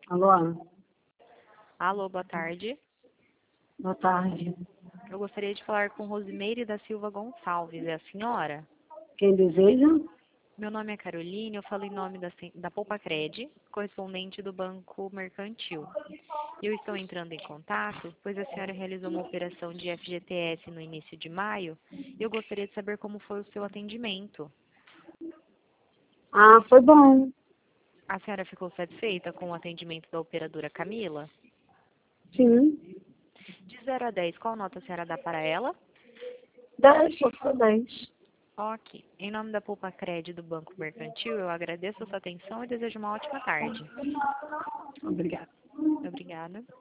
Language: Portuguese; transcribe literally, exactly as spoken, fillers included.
Alô? Alô, boa tarde. Boa tarde. Eu gostaria de falar com Rosimeire da Silva Gonçalves. É a senhora? Quem deseja? Meu nome é Caroline, eu falo em nome da, sen- da Poupa-Cred, correspondente do Banco Mercantil. Eu estou entrando em contato, pois a senhora realizou uma operação de F G T S no início de maio e eu gostaria de saber como foi o seu atendimento. Ah, foi bom. A senhora ficou satisfeita com o atendimento da operadora Camila? Sim. De zero a dez, qual nota a senhora dá para ela? Dez, pode ser dez. Ok. Em nome da Poupa-Cred do Banco Mercantil, eu agradeço a sua atenção e desejo uma ótima tarde. Obrigada. Obrigada.